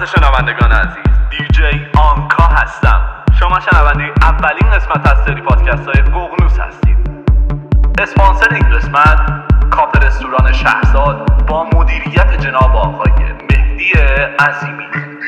شنوندگان عزیز، دیجی آنکا هستم. شما شنونده اولین قسمت از سری پادکست های ققنوس هستید. اسپانسر این قسمت کافه رستوران شهرزاد با مدیریت جناب آقای مهدی عظیمی.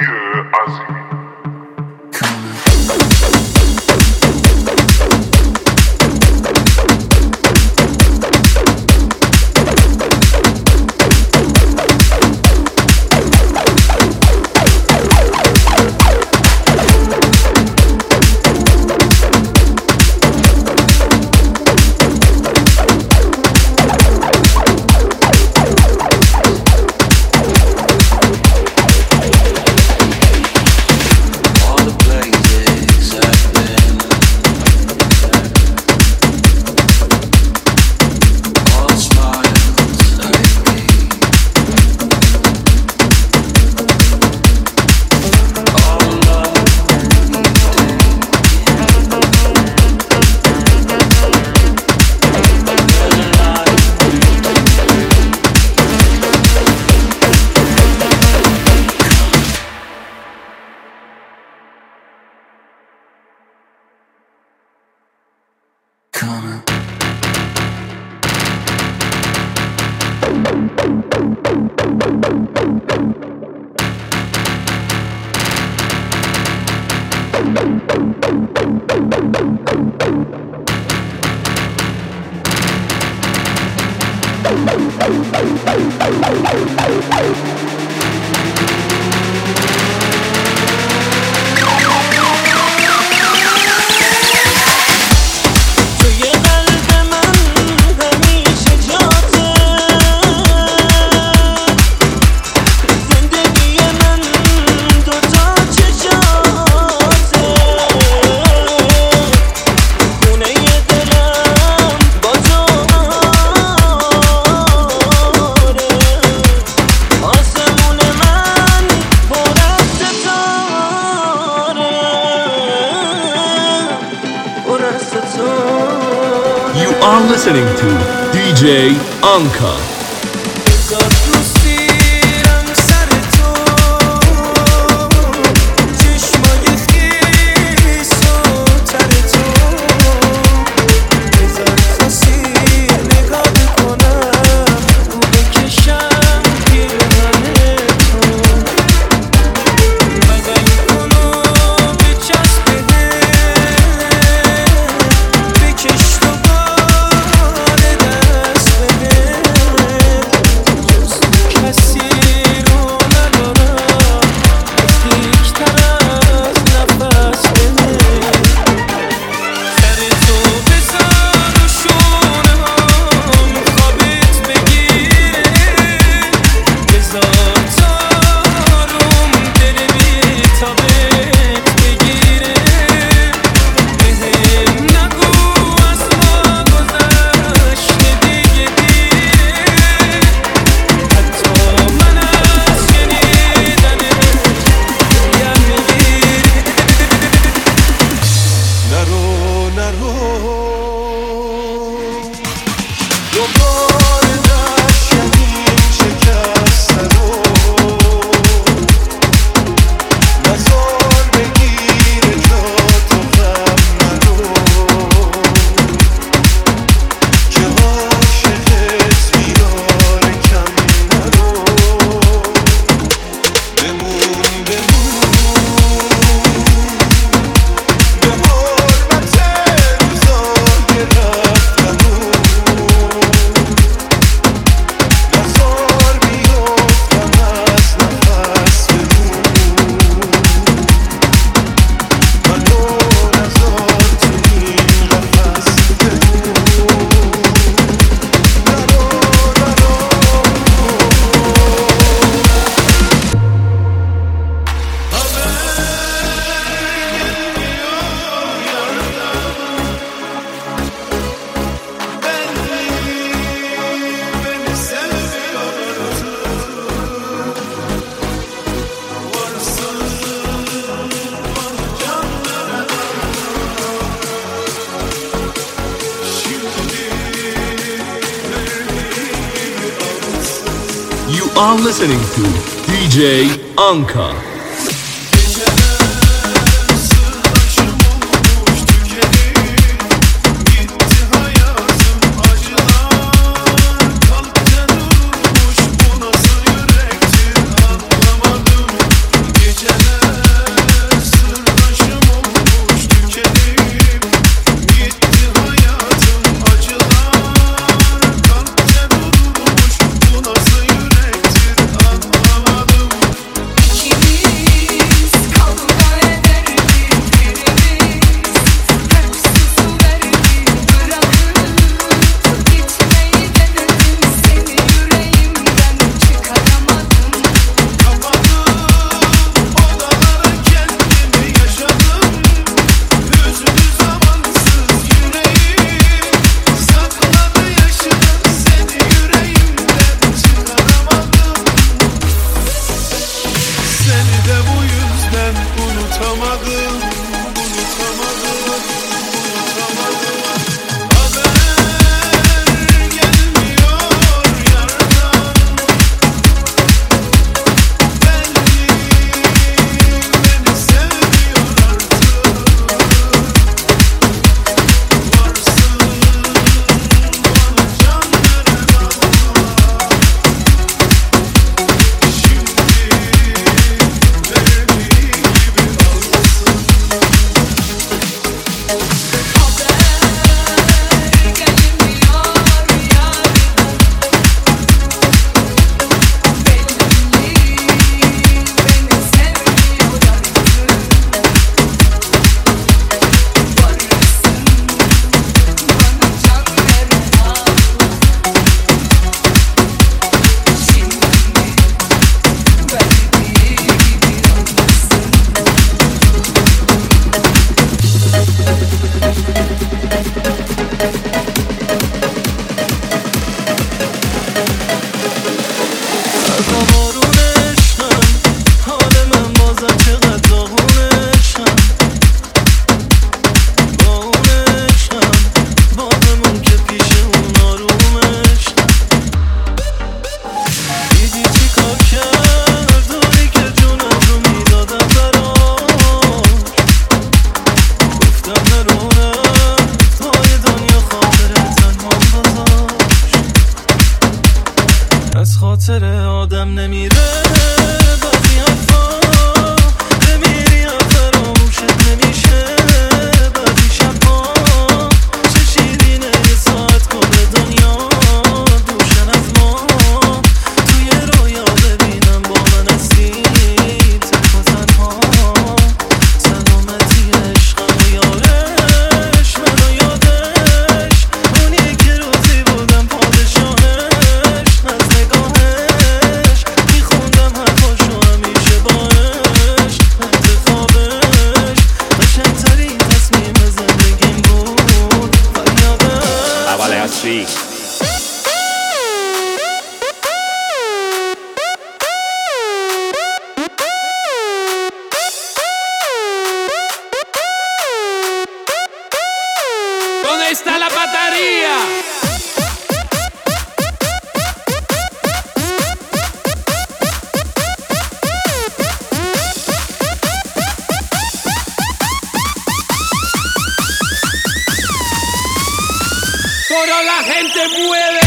Listening to DJ Anka. You are listening to DJ Anka. ¿Dónde está la batería? Pero la gente mueve.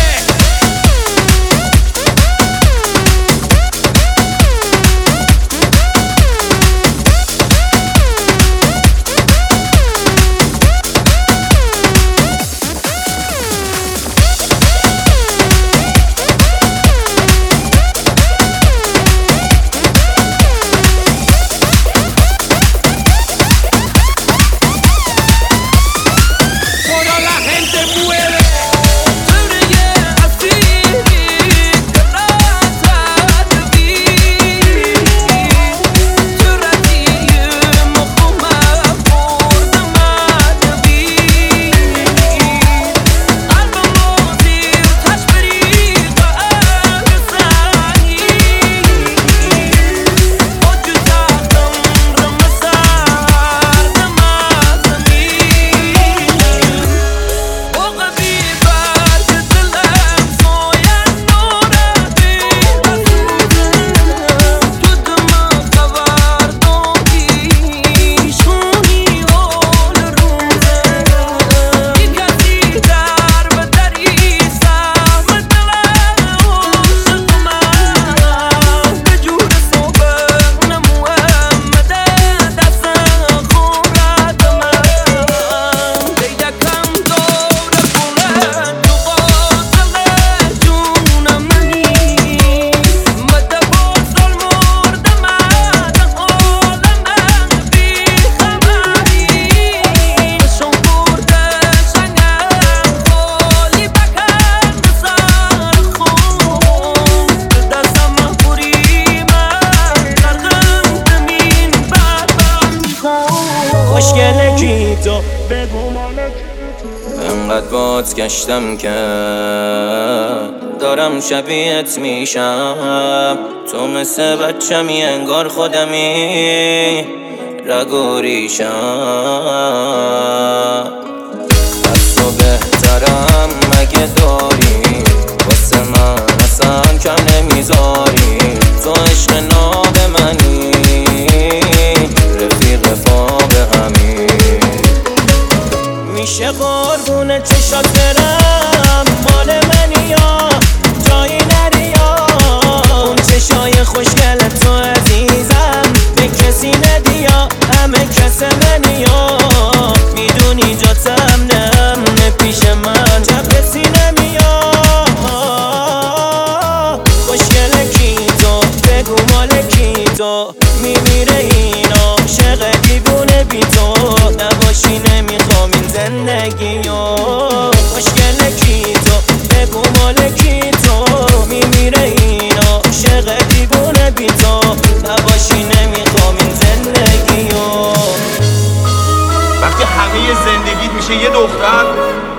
انقدر باد گشتم که دارم شبیهت میشم، تو مثل بچمی انگار خودمی رگ و ریشم، از تو بهترم مگه داری، واسه من اصلا کم نمیذاری، تو عشق ناب منی رفیق پا به همین، میشه قربون چشات برم مال منی یا جایی نری یا اون چشای خوشگل تو عزیزم به کسی ندی یا همه کس منی یا میدونی جاتم نمه پیش من جب کسی نمیا، خوشگل کی تو بگو مال کی تو، میمیره این عاشق دیوونه بی تو، نباشی نمیخوام این زندگیو، خوشگل کی تو بگو مال کی تو، میمیره این عاشق دیوونه بی تو، نباشی نمیخوام این زندگیو. وقتی همه زندگیت میشه یه دختر،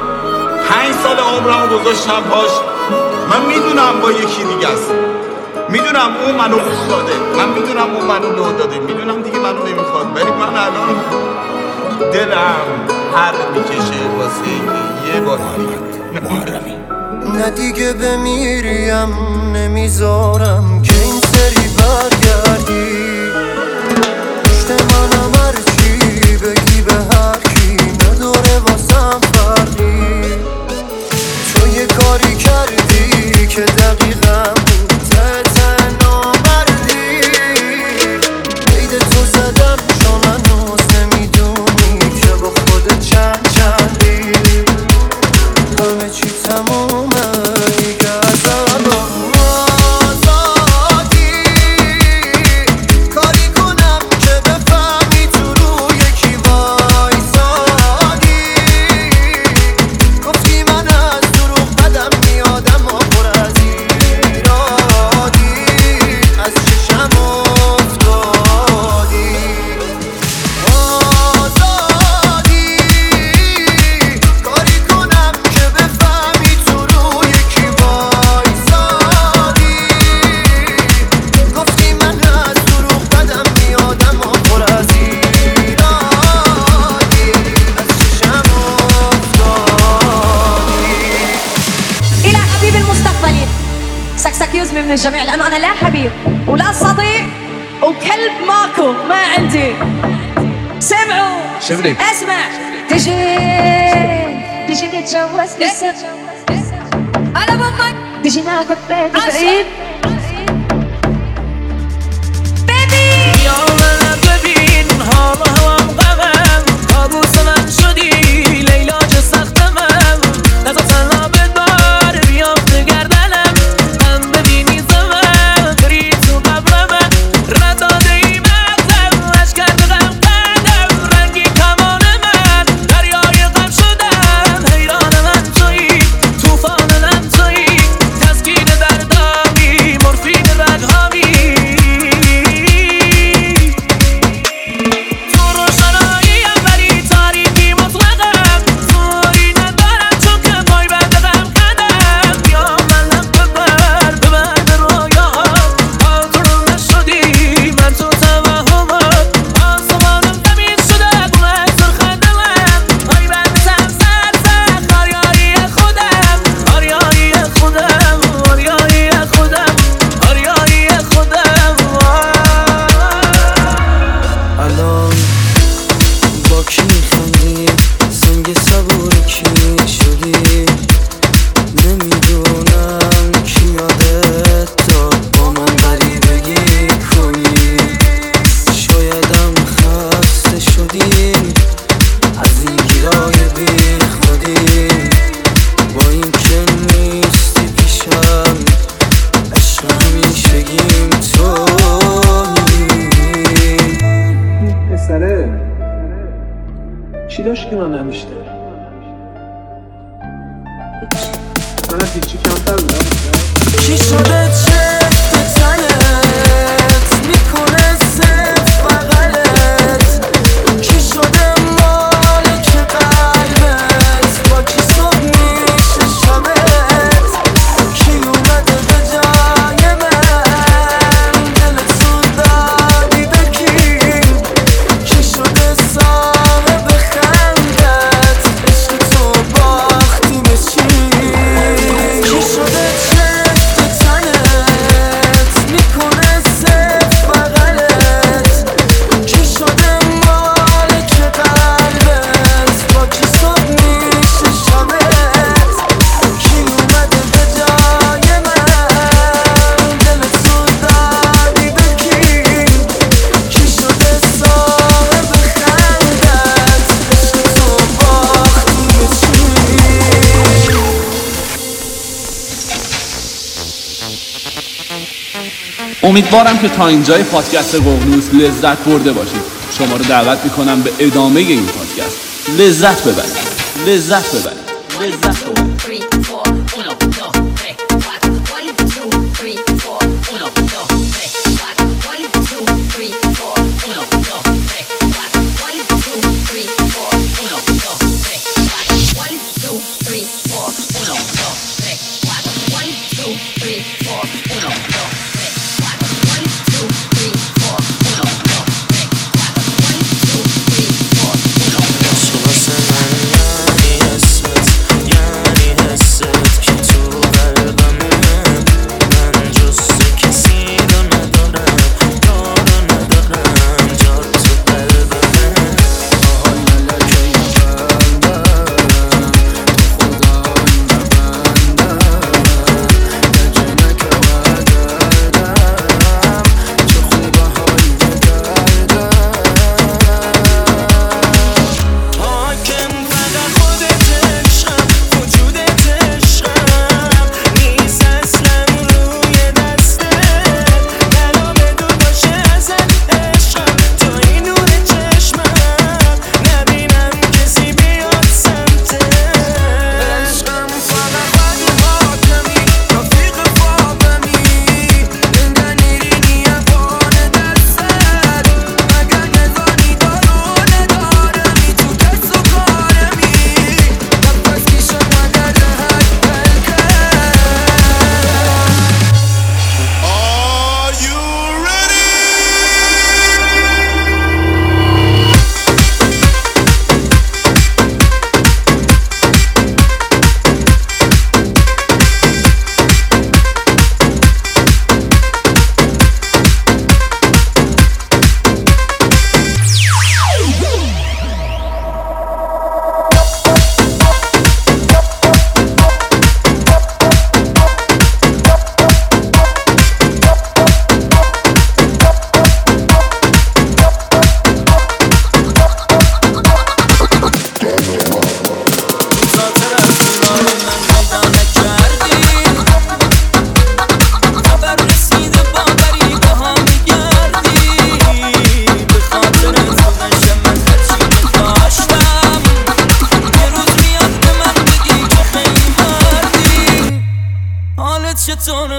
5 سال عمرمو گذاشتم پاش، من میدونم با یکی دیگه است، میدونم اون منو لو داده، من میدونم اون منو لو داده، میدونم دیگه منو نمیخواد، ولی من الان دلم هر میکشه واسه یه بار محرمی. نه دیگه بمیریم نمیذارم که این سری برگردی، پشت منم هرچی بگی به هر کی نداره واسم فرقی. تو یه کاری کردی که دقیقم بود ته نامردی، قید تو زدم چون هنوز نمیدونی که با خودت چندی. همه چی تمومه دیگه از الان آزادی، کاری کنم که بفهمی تو رو یکی وایسادی. گفتی من از دروغ بدم میادم و پر از ایرادی، از چشم افتادی. آزادی، کاری کنم که بفهمی تو رو یکی وایسادی. گفتی من از دروغ بدم میادم و پر از ایرادی، از چشم افتادی. إلى حبيبي المستقبلي سكسكيوز من الجميع لأنه أنا لا حبيب ولا صديق وكلب ماكو ما عندي. سمعوا اسمع تجي نتجوز أنا بمك تجي ناكل بيت بعيد یا منم ببین حال هوام غمم، کابوس من شدی لیلا چه سخت من. نزا تنها بدار بیام تو گردنم، هم ببینی زمم بری تو قبر من. رد داده ای مغزم اش کرده غم قدم، رنگی کمان من دریای غم شدم. حیران من تویی توفان من تویی، تسکین دردامی مرفین رگهامی. تو روشناییم ولی تاریکی مطلقم، زوری ندارم چون که پای بند غم قدم. یا منم ببر رویاهام، آترون نشدی من تو توهمات. آسمانم تمیز شده گونه سرخنده من، پای بند سم سر آریایی خودم، آریایی خودم، آریایی خودم، آریایی خودم. الان با کی میخندی؟ سنگ صبوری کی شدی؟ نمیدونم کی یادت داد با من غریبگی کنی. شایدم خسته شدیم از این گیرای بی خودی، با این که نیستی پیشم عشق همیشگیم تویی. پسره چی داشت که من نمیشته؟ من از هیچی کمتر بودم. چی شده چشم تنت میکنه صرف بغلت؟ کی شده مالک قلبت؟ با کی صبح میشه شبت؟ کی اومده به جای من دلت زود دادی به کی؟ کی شده صاحب خندت؟ عشق تو باختی به چی؟ کی شده چشم تنت میکنه صرف بغلت؟ کی شده مالک قلبت؟ با کی صبح میشه شبت؟ کی اومده به جای من دلت زود دادی به کی؟ کی شده صاحب خندت؟ عشق تو باختی به چی؟ امیدوارم که تا اینجای پادکست ققنوس لذت برده باشید. شما رو دعوت میکنم به ادامه این پادکست لذت ببرید. لذت ببرید. لذت ببرید. 3, 4, 1, 2, 3, 4 1, 2, 3, 4 1, 2, 3, 4 1, 2, 3, 4 1, 2, 3, 4 1, 2, 3, 4 1, 2, 3, 4 1, 2, 3, 4 1, 2, 3, 4 1, 2, 3, 4 1, 2, 3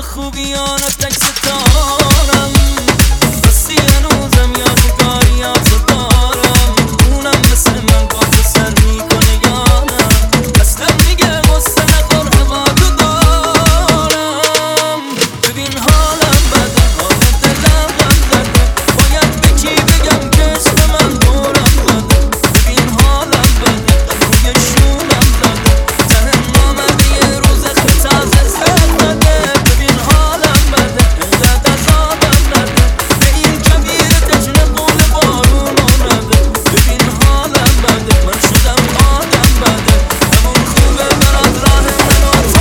خوبیان و تک ستارم بسی هنوزم یادگاریاتو دارم اونم مثل من با تو سر میکنه یادم دستم میگه غصه نخور هواتو دارم ببین حالم بده حال دلم بده باید به کی بگم که عشق من دورم بده ببین حالم بده قلوی شونم بده زنم آمدی یه روز تازه زد بده ببین حالم بده اینقدر عذابم نده به این کبیر تشنه قول بارونو نده ببین حالم بده من شدم آدم بده همون خوبه برات راه من و تو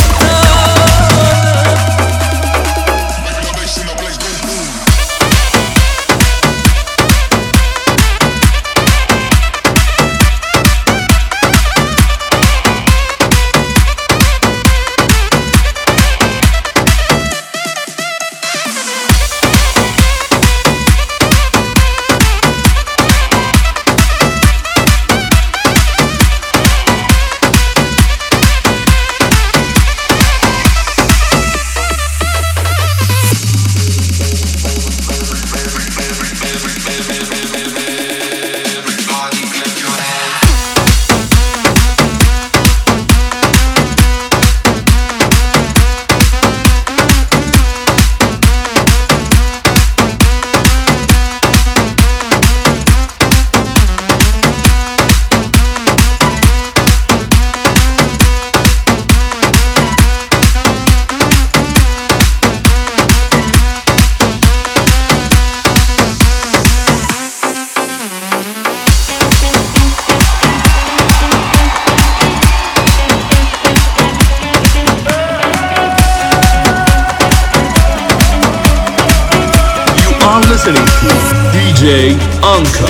are listening to DJ Anka.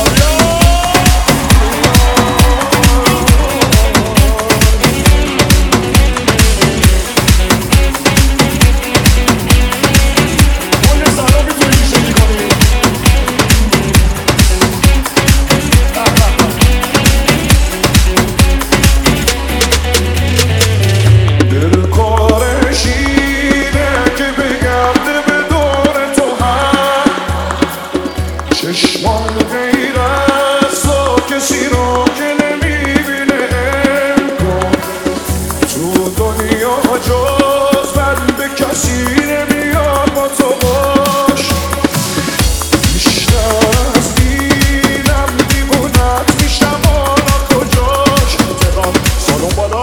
چشمان غیر از تو کسی رو که نمیبینه کن تو دنیا جز من به کسی نمیاد با تو باش بیشتر از دیدم دیوونت میشم حالا کجاش تهران سالون بالا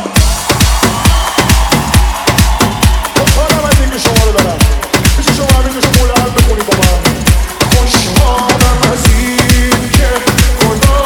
خوشحالم از اینکه شما رو دارم میشه شما همین که شما لحظ بکنی با من خوشحالم از این که خدا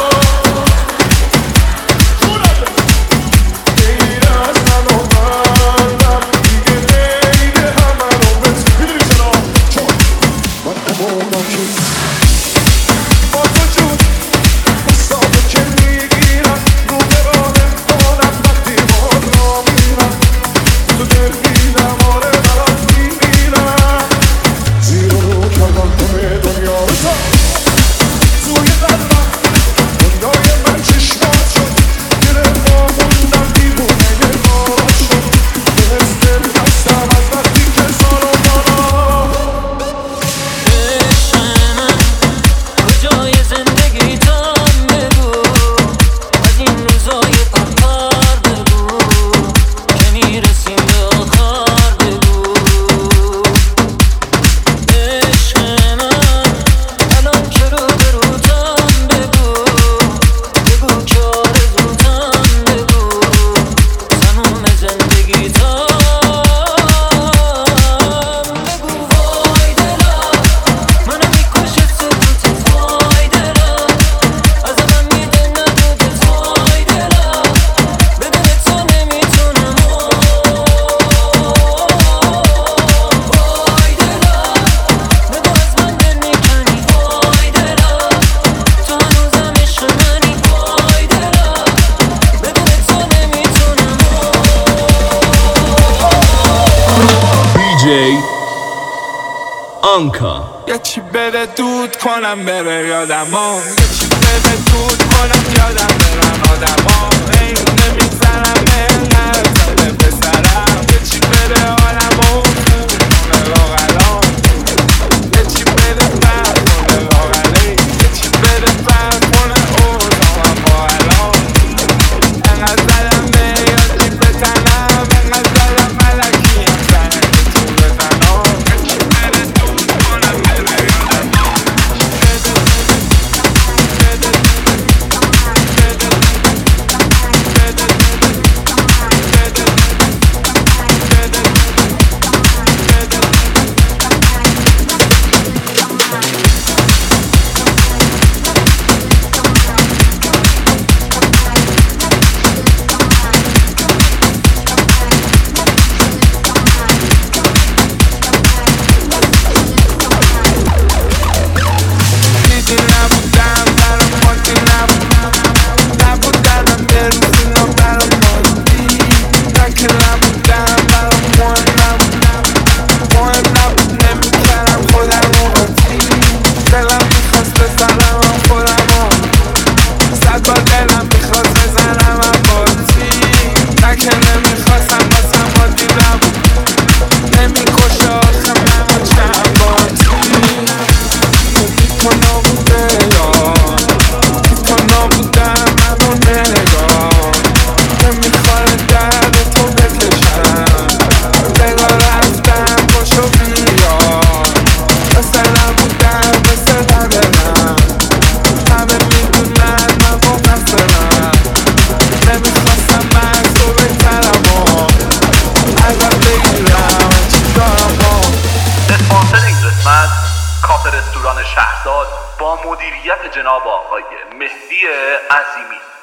غیر از من و منم دیگه غیر همه رو بس میدونی چرا؟ چون من همونم که با تو جون حسابه که میگیرم رو به راه کنم وقتی باد را میرم تو دل میدم آره برات میمیرم زیر رو کردم همه دنیا رو توی قلبم دنیای من چشمات شد گره ما موندم دیوونه نگاهات شد دلستم هستم از وقتی که سالو بالا عشق من کجای زندگی تام بگو از این روزای پرپر بگو که میرسیم به آخر بگو عشق من الان که رو به روتم بگو بگو که آرزوتم بگو تموم زندگی تام بگو وای دلم منو میکشه سکوتت وای دلم از من میده نبودت وای دلم بدون تو نمیتونم وای دلم بگو از من دل میکنی وای دلم تو هنوزم عشق منی وای دلم بدون تو نمیتونم DJ Anka. یه چی بده دود کنم بره یادمو یه چی بده دود کنم یادم برن آدما این نمیزنم اینقدر ساله پسرم یه چی بده حالم رستوران شهرزاد با مدیریت جناب آقای مهدی عظیمی.